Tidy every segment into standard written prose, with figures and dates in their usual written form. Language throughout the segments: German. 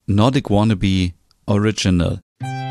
Nordic Wannabe Original.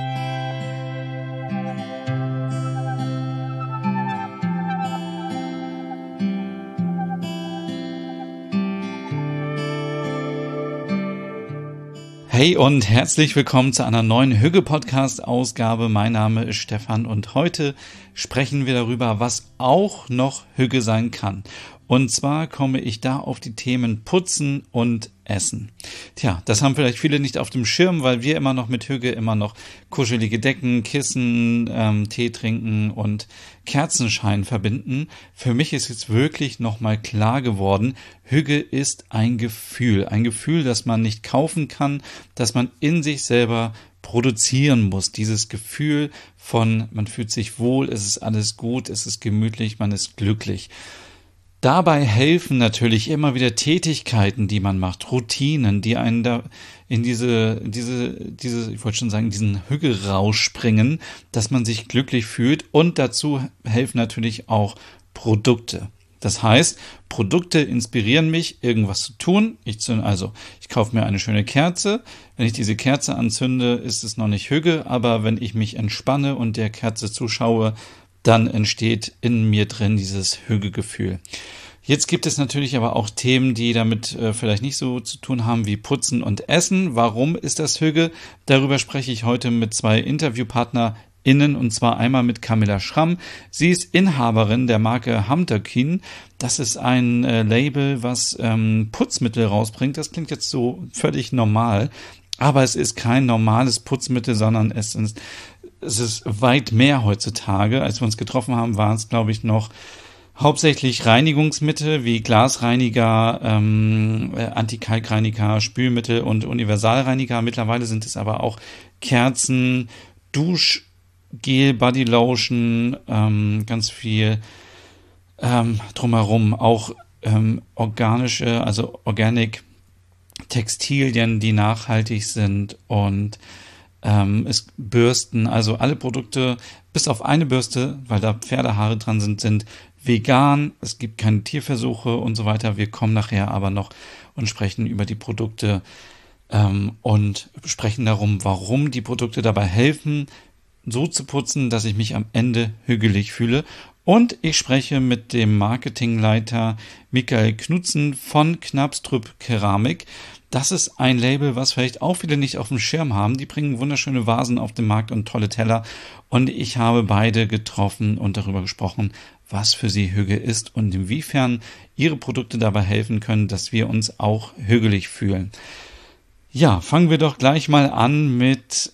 Hey und herzlich willkommen zu einer neuen Hügge-Podcast-Ausgabe. Mein Name ist Stefan und heute sprechen wir darüber, was auch noch Hügge sein kann. Und zwar komme ich da auf die Themen Putzen und Essen. Tja, das haben vielleicht viele nicht auf dem Schirm, weil wir immer noch mit Hügge immer noch kuschelige Decken, Kissen, Tee trinken und Kerzenschein verbinden. Für mich ist jetzt wirklich nochmal klar geworden, Hügge ist ein Gefühl, das man nicht kaufen kann, das man in sich selber produzieren muss. Dieses Gefühl von, man fühlt sich wohl, es ist alles gut, es ist gemütlich, man ist glücklich. Dabei helfen natürlich immer wieder Tätigkeiten, die man macht, Routinen, die einen da in diese, ich wollte schon sagen, diesen Hügge-Rausch bringen, dass man sich glücklich fühlt, und dazu helfen natürlich auch Produkte. Das heißt, Produkte inspirieren mich, irgendwas zu tun. Ich kaufe mir eine schöne Kerze. Wenn ich diese Kerze anzünde, ist es noch nicht Hügge, aber wenn ich mich entspanne und der Kerze zuschaue, dann entsteht in mir drin dieses Hügge-Gefühl. Jetzt gibt es natürlich aber auch Themen, die damit vielleicht nicht so zu tun haben wie Putzen und Essen. Warum ist das Hügge? Darüber spreche ich heute mit zwei InterviewpartnerInnen, und zwar einmal mit Camilla Schramm. Sie ist Inhaberin der Marke Hamterkin. Das ist ein Label, was Putzmittel rausbringt. Das klingt jetzt so völlig normal, aber es ist kein normales Putzmittel, sondern es ist weit mehr heutzutage. Als wir uns getroffen haben, waren es, glaube ich, noch hauptsächlich Reinigungsmittel wie Glasreiniger, Antikalkreiniger, Spülmittel und Universalreiniger. Mittlerweile sind es aber auch Kerzen, Duschgel, Bodylotion, ganz viel drumherum. Auch organische, also Organic Textilien, die nachhaltig sind, und Bürsten, also alle Produkte, bis auf eine Bürste, weil da Pferdehaare dran sind vegan, es gibt keine Tierversuche und so weiter. Wir kommen nachher aber noch und sprechen über die Produkte und sprechen darum, warum die Produkte dabei helfen, so zu putzen, dass ich mich am Ende hügelig fühle. Und ich spreche mit dem Marketingleiter Michael Knutzen von Knabstrup Keramik. Das ist ein Label, was vielleicht auch viele nicht auf dem Schirm haben. Die bringen wunderschöne Vasen auf den Markt und tolle Teller. Und ich habe beide getroffen und darüber gesprochen, was für sie Hügge ist und inwiefern ihre Produkte dabei helfen können, dass wir uns auch hügelig fühlen. Ja, fangen wir doch gleich mal an mit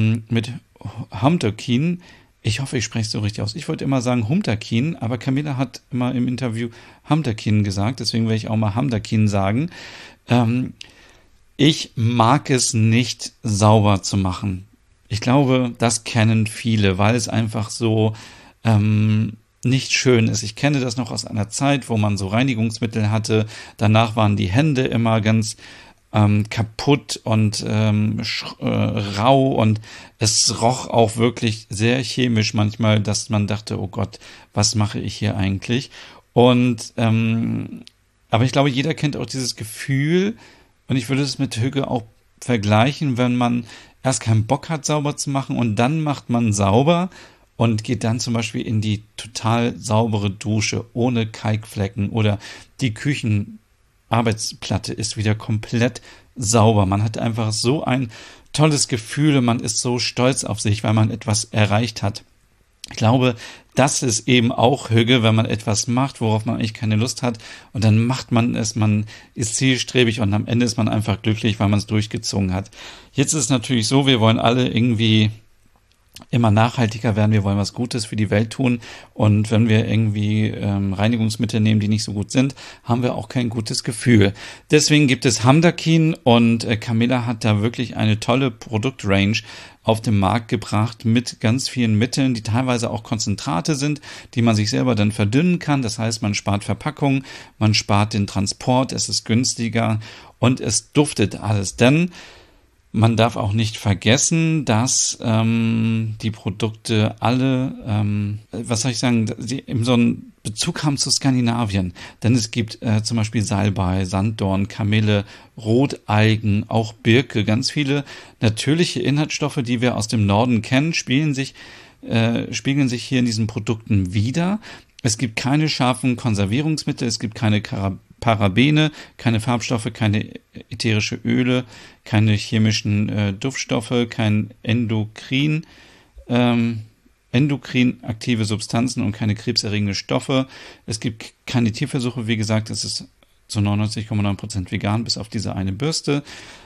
Hamterkin. Ich hoffe, ich spreche es so richtig aus. Ich wollte immer sagen Humterkin, aber Camilla hat immer im Interview Hamterkin gesagt, deswegen werde ich auch mal Hamterkin sagen. Ich mag es nicht, sauber zu machen. Ich glaube, das kennen viele, weil es einfach so nicht schön ist. Ich kenne das noch aus einer Zeit, wo man so Reinigungsmittel hatte. Danach waren die Hände immer ganz kaputt und rau, und es roch auch wirklich sehr chemisch manchmal, dass man dachte, oh Gott, was mache ich hier eigentlich? Und aber ich glaube, jeder kennt auch dieses Gefühl, und ich würde es mit Hügge auch vergleichen, wenn man erst keinen Bock hat, sauber zu machen, und dann macht man sauber und geht dann zum Beispiel in die total saubere Dusche ohne Kalkflecken, oder die Küchenarbeitsplatte ist wieder komplett sauber. Man hat einfach so ein tolles Gefühl, man ist so stolz auf sich, weil man etwas erreicht hat. Ich glaube, das ist eben auch Hügge, wenn man etwas macht, worauf man eigentlich keine Lust hat, und dann macht man es, man ist zielstrebig, und am Ende ist man einfach glücklich, weil man es durchgezogen hat. Jetzt ist es natürlich so, wir wollen alle irgendwie immer nachhaltiger werden, wir wollen was Gutes für die Welt tun, und wenn wir irgendwie Reinigungsmittel nehmen, die nicht so gut sind, haben wir auch kein gutes Gefühl. Deswegen gibt es Hamterkin, und Camilla hat da wirklich eine tolle Produktrange auf den Markt gebracht mit ganz vielen Mitteln, die teilweise auch Konzentrate sind, die man sich selber dann verdünnen kann. Das heißt, man spart Verpackung, man spart den Transport, es ist günstiger und es duftet alles. Denn Man darf auch nicht vergessen, dass die Produkte alle, eben so einen Bezug haben zu Skandinavien. Denn es gibt zum Beispiel Salbei, Sanddorn, Kamille, Rotalgen, auch Birke. Ganz viele natürliche Inhaltsstoffe, die wir aus dem Norden kennen, spiegeln sich hier in diesen Produkten wider. Es gibt keine scharfen Konservierungsmittel, es gibt keine Parabene, keine Farbstoffe, keine ätherische Öle, keine chemischen Duftstoffe, kein endokrin aktive Substanzen und keine krebserregende Stoffe. Es gibt keine Tierversuche, wie gesagt, es ist zu 99,9% vegan, bis auf diese eine Bürste.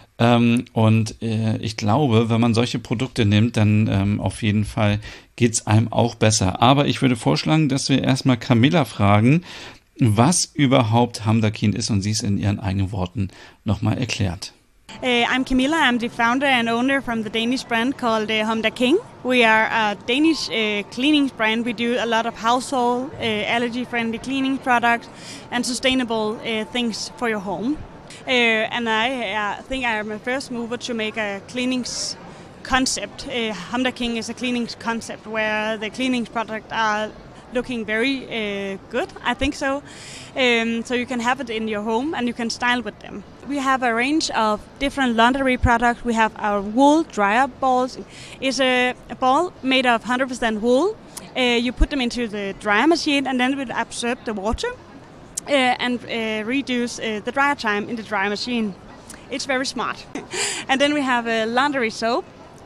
Ich glaube, wenn man solche Produkte nimmt, dann auf jeden Fall geht's einem auch besser. Aber ich würde vorschlagen, dass wir erstmal Camilla fragen, was überhaupt Hamdakin ist und sie es in ihren eigenen Worten nochmal erklärt. I'm Camilla. I'm the founder and owner from the Danish brand called Hamdaking. We are a Danish cleaning brand. We do a lot of household, allergy-friendly cleaning products and sustainable things for your home. And I think I am a first mover to make a cleanings concept. Hamdaking is a cleanings concept where the cleanings products are looking very good, I think so. So you can have it in your home and you can style with them. We have a range of different laundry products. We have our wool dryer balls. It's a ball made of 100% wool. You put them into the dryer machine and then it will absorb the water and reduce the dryer time in the dryer machine. It's very smart. And then we have a laundry soap.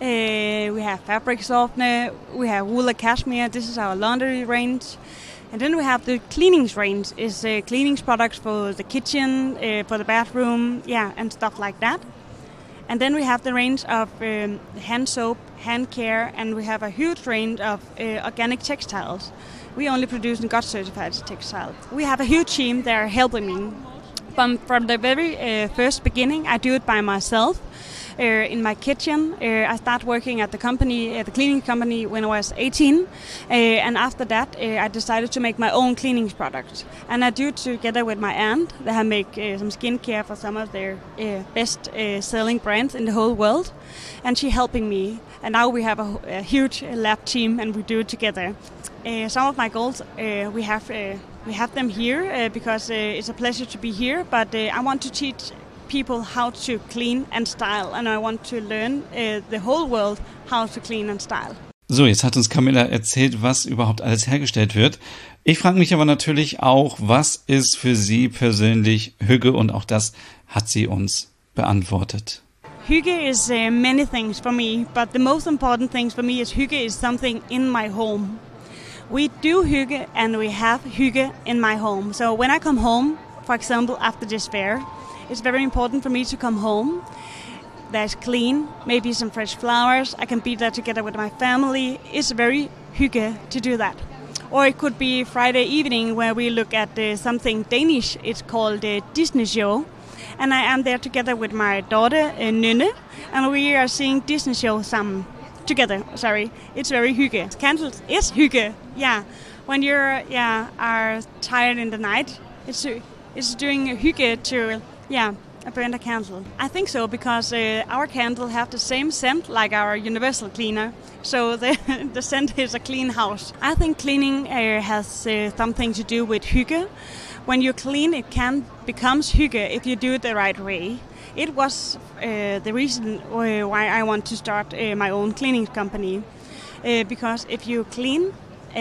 We have fabric softener, we have wool and cashmere. This is our laundry range. And then we have the cleanings range. It's cleanings products for the kitchen, for the bathroom, and stuff like that. And then we have the range of hand soap, hand care, and we have a huge range of organic textiles. We only produce GOTS certified textiles. We have a huge team that are helping me. From the very first beginning, I do it by myself. In my kitchen. I started working at the cleaning company when I was 18, and after that I decided to make my own cleaning products. And I do it together with my aunt that make some skincare for some of their best selling brands in the whole world, and she helping me. And now we have a huge lab team and we do it together. Some of my goals, we have them here because it's a pleasure to be here, but I want to teach people how to clean and style, and I want to learn the whole world how to clean and style. So, jetzt hat uns Camilla erzählt, was überhaupt alles hergestellt wird. Ich frage mich aber natürlich auch, was ist für sie persönlich Hygge, und auch das hat sie uns beantwortet. Hygge is many things for me, but the most important things for me is Hygge is something in my home. We do Hygge and we have Hygge in my home. So when I come home, for example, after this fair, it's very important for me to come home. There's clean, maybe some fresh flowers. I can be there together with my family. It's very hygge to do that. Or it could be Friday evening where we look at something Danish. It's called Disney Show. And I am there together with my daughter, Nynne. And we are seeing Disney Show together. It's very hygge. Candles is hygge. Yeah. When you're are tired in the night, it's doing hygge to I burn a candle. I think so because our candle have the same scent like our universal cleaner. So the scent is a clean house. I think cleaning has something to do with hygge. When you clean, it becomes hygge if you do it the right way. It was the reason why I want to start my own cleaning company. Because if you clean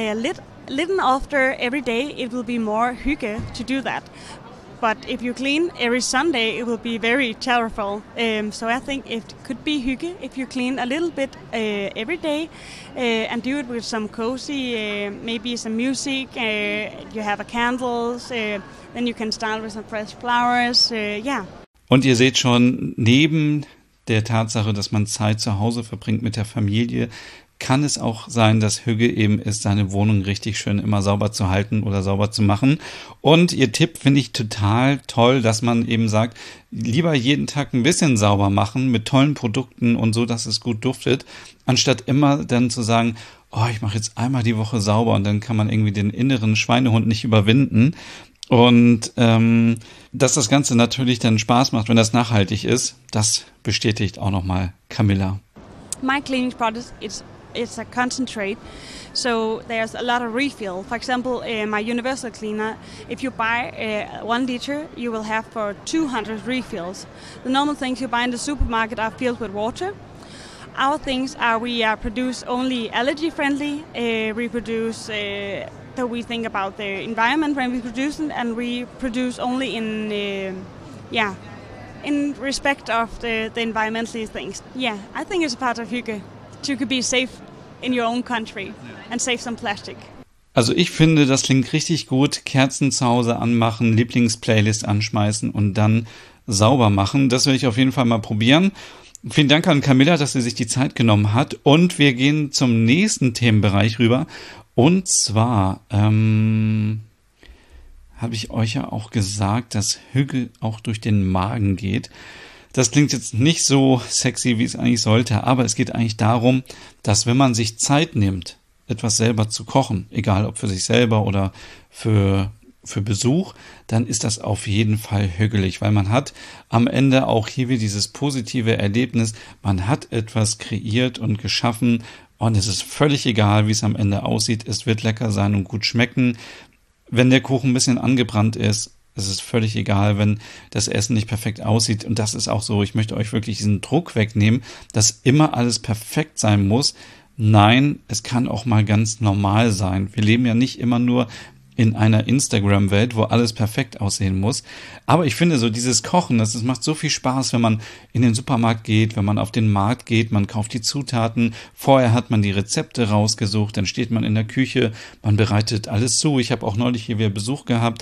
little after every day, it will be more hygge to do that. But if you clean every Sunday, it will be very terrible. So I think it could be hygge if you clean a little bit every day and do it with some cozy, maybe some music. You have candles, then you can start with some fresh flowers. Und ihr seht schon, neben der Tatsache, dass man Zeit zu Hause verbringt mit der Familie, kann es auch sein, dass Hygge eben ist, seine Wohnung richtig schön immer sauber zu halten oder sauber zu machen. Und ihr Tipp finde ich total toll, dass man eben sagt, lieber jeden Tag ein bisschen sauber machen mit tollen Produkten und so, dass es gut duftet, anstatt immer dann zu sagen, ich mache jetzt einmal die Woche sauber, und dann kann man irgendwie den inneren Schweinehund nicht überwinden. Und dass das Ganze natürlich dann Spaß macht, wenn das nachhaltig ist, das bestätigt auch nochmal Camilla. My cleaning product it's a concentrate, so there's a lot of refill. For example, my universal cleaner, if you buy 1 liter, you will have for 200 refills. The normal things you buy in the supermarket are filled with water. Our things are we produce only allergy friendly. We produce so we think about the environment when we produce it, and we produce only in respect of the environmental things. Yeah, I think it's a part of Hygge to be safe in your own country and save some plastic. Also ich finde, das klingt richtig gut. Kerzen zu Hause anmachen, Lieblingsplaylist anschmeißen und dann sauber machen. Das will ich auf jeden Fall mal probieren. Vielen Dank an Camilla, dass sie sich die Zeit genommen hat. Und wir gehen zum nächsten Themenbereich rüber. Und zwar habe ich euch ja auch gesagt, dass Hygge auch durch den Magen geht. Das klingt jetzt nicht so sexy, wie es eigentlich sollte, aber es geht eigentlich darum, dass wenn man sich Zeit nimmt, etwas selber zu kochen, egal ob für sich selber oder für Besuch, dann ist das auf jeden Fall hügelig, weil man hat am Ende auch hier wieder dieses positive Erlebnis, man hat etwas kreiert und geschaffen und es ist völlig egal, wie es am Ende aussieht, es wird lecker sein und gut schmecken. Wenn der Kuchen ein bisschen angebrannt ist, es ist völlig egal, wenn das Essen nicht perfekt aussieht. Und das ist auch so, ich möchte euch wirklich diesen Druck wegnehmen, dass immer alles perfekt sein muss. Nein, es kann auch mal ganz normal sein. Wir leben ja nicht immer nur in einer Instagram-Welt, wo alles perfekt aussehen muss. Aber ich finde so dieses Kochen, das macht so viel Spaß, wenn man in den Supermarkt geht, wenn man auf den Markt geht, man kauft die Zutaten, vorher hat man die Rezepte rausgesucht, dann steht man in der Küche, man bereitet alles zu. Ich habe auch neulich hier wieder Besuch gehabt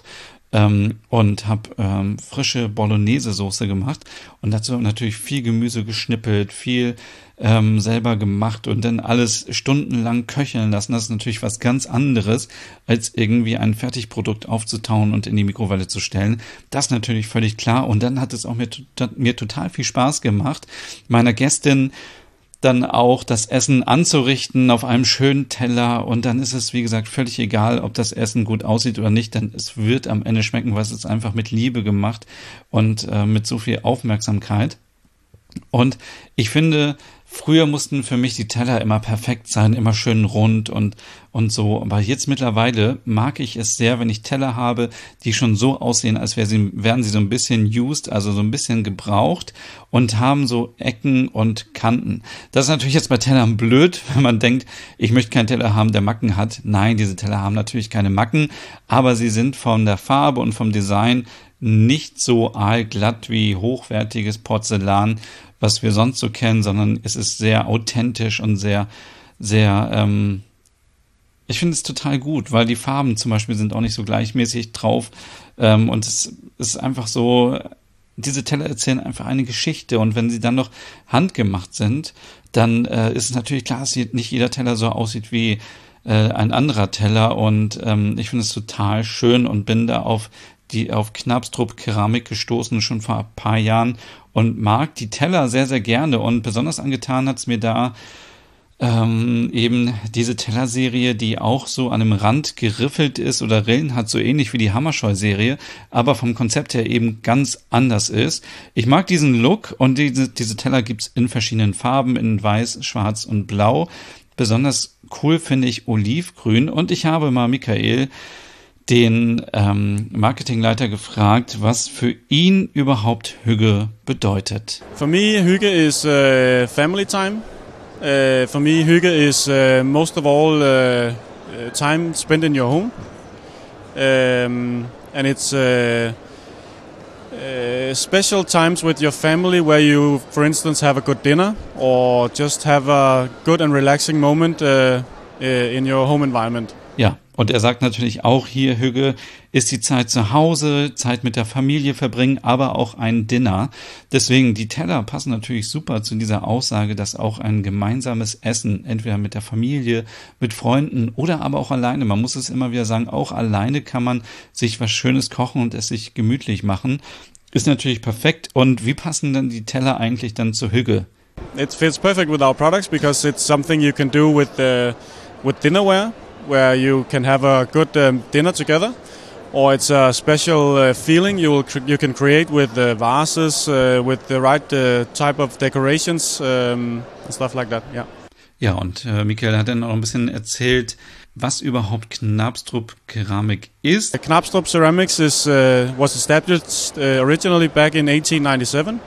und habe frische Bolognese-Soße gemacht und dazu natürlich viel Gemüse geschnippelt, viel selber gemacht und dann alles stundenlang köcheln lassen. Das ist natürlich was ganz anderes, als irgendwie ein Fertigprodukt aufzutauen und in die Mikrowelle zu stellen. Das ist natürlich völlig klar. Und dann hat es auch mir total viel Spaß gemacht, meiner Gästin dann auch das Essen anzurichten auf einem schönen Teller und dann ist es, wie gesagt, völlig egal, ob das Essen gut aussieht oder nicht, denn es wird am Ende schmecken, weil es ist einfach mit Liebe gemacht und mit so viel Aufmerksamkeit. Und ich finde, früher mussten für mich die Teller immer perfekt sein, immer schön rund und so. Aber jetzt mittlerweile mag ich es sehr, wenn ich Teller habe, die schon so aussehen, als wären sie so ein bisschen used, also so ein bisschen gebraucht und haben so Ecken und Kanten. Das ist natürlich jetzt bei Tellern blöd, wenn man denkt, ich möchte keinen Teller haben, der Macken hat. Nein, diese Teller haben natürlich keine Macken, aber sie sind von der Farbe und vom Design nicht so aalglatt wie hochwertiges Porzellan, was wir sonst so kennen, sondern es ist sehr authentisch und sehr, sehr, ich finde es total gut, weil die Farben zum Beispiel sind auch nicht so gleichmäßig drauf und es ist einfach so, diese Teller erzählen einfach eine Geschichte und wenn sie dann noch handgemacht sind, dann ist es natürlich klar, dass nicht jeder Teller so aussieht wie ein anderer Teller und ich finde es total schön und bin da auf Knabstrup Keramik gestoßen, schon vor ein paar Jahren und mag die Teller sehr, sehr gerne und besonders angetan hat es mir da eben diese Tellerserie, die auch so an einem Rand geriffelt ist oder Rillen hat, so ähnlich wie die Hammerscheu-Serie, aber vom Konzept her eben ganz anders ist. Ich mag diesen Look und diese Teller gibt's in verschiedenen Farben, in Weiß, Schwarz und Blau. Besonders cool finde ich Olivgrün und ich habe mal Michael, den Marketingleiter, gefragt, was für ihn überhaupt Hygge bedeutet. For me, Hygge is family time. For me, Hygge is most of all time spent in your home. And it's special times with your family where you, for instance, have a good dinner or just have a good and relaxing moment in your home environment. Ja, und er sagt natürlich auch hier, Hygge ist die Zeit zu Hause, Zeit mit der Familie verbringen, aber auch ein Dinner. Deswegen, die Teller passen natürlich super zu dieser Aussage, dass auch ein gemeinsames Essen, entweder mit der Familie, mit Freunden oder aber auch alleine, man muss es immer wieder sagen, auch alleine kann man sich was Schönes kochen und es sich gemütlich machen. Ist natürlich perfekt. Und wie passen dann die Teller eigentlich dann zu Hygge? It fits perfect with our products because it's something you can do with dinnerware, where you can have a good dinner together, or it's a special feeling you can create with vases, with the right type of decorations and stuff like that. Yeah. Ja, und Michael hat dann auch ein bisschen erzählt, was überhaupt Knabstrup Keramik ist. Knabstrup Ceramics was established originally back in 1897.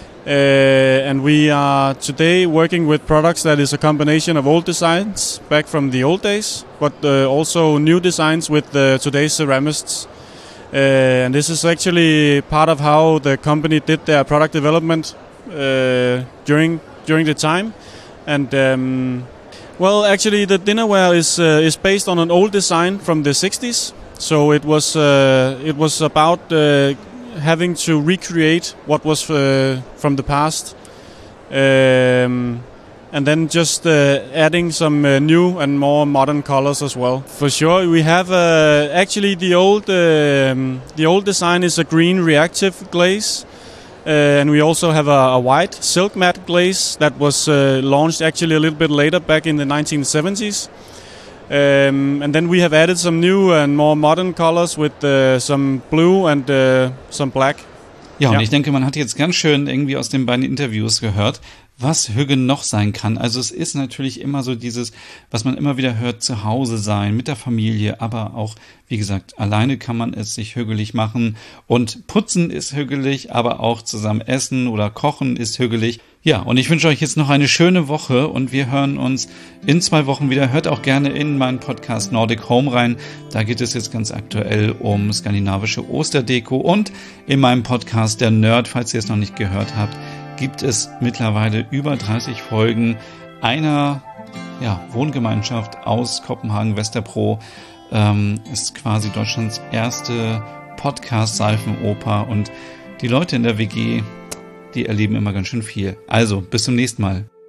And we are today working with products that is a combination of old designs back from the old days, but also new designs with today's ceramists. And this is actually part of how the company did their product development during the time. And well, actually, the dinnerware is based on an old design from the 60s. So it was about having to recreate what was from the past, and then just adding some new and more modern colors as well. For sure, we have actually the old design is a green reactive glaze. And we also have a white silk matte glaze that was launched actually a little bit later, back in the 1970s. And then we have added some new and more modern colors with some blue and some black. Ja, und ich denke, man hat jetzt ganz schön irgendwie aus den beiden Interviews gehört, was Hügge noch sein kann. Also es ist natürlich immer so dieses, was man immer wieder hört, zu Hause sein, mit der Familie, aber auch, wie gesagt, alleine kann man es sich hügelig machen. Und putzen ist hügelig, aber auch zusammen essen oder kochen ist hügelig. Ja, und ich wünsche euch jetzt noch eine schöne Woche und wir hören uns in 2 Wochen wieder. Hört auch gerne in meinen Podcast Nordic Home rein. Da geht es jetzt ganz aktuell um skandinavische Osterdeko und in meinem Podcast Der Nerd, falls ihr es noch nicht gehört habt, gibt es mittlerweile über 30 Folgen einer Wohngemeinschaft aus Kopenhagen-Westerpro. Ist quasi Deutschlands erste Podcast-Seifenoper und die Leute in der WG, die erleben immer ganz schön viel. Also, bis zum nächsten Mal.